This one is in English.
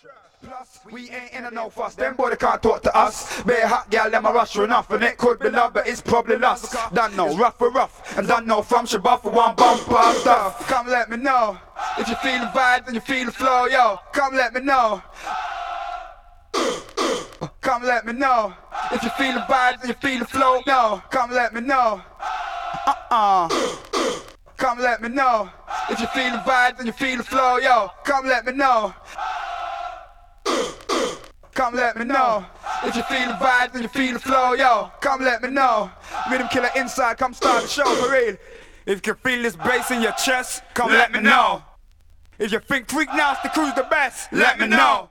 Plus, we ain't in a no fuss, them boy they can't talk to us. Bare hot gal, them a rush enough, and it could be love, but it's probably lust. Done know, rough for rough, and done know from Shabbat for one bumper stuff. Come let me know, if you feel the vibes and you feel the flow, yo. Come let me know. Come let me know, if you feel the vibes and you feel the flow, no. Come let me know. Come let me know, if you feel the vibes and you feel the flow, yo. Come let me know. Come let me know, if you feel the vibes and you feel the flow, yo. Come let me know. Rhythm killer inside, come start the show for real. If you can feel this bass in your chest, come let me know. If you think Freak Nasty Crew's the best, let me know.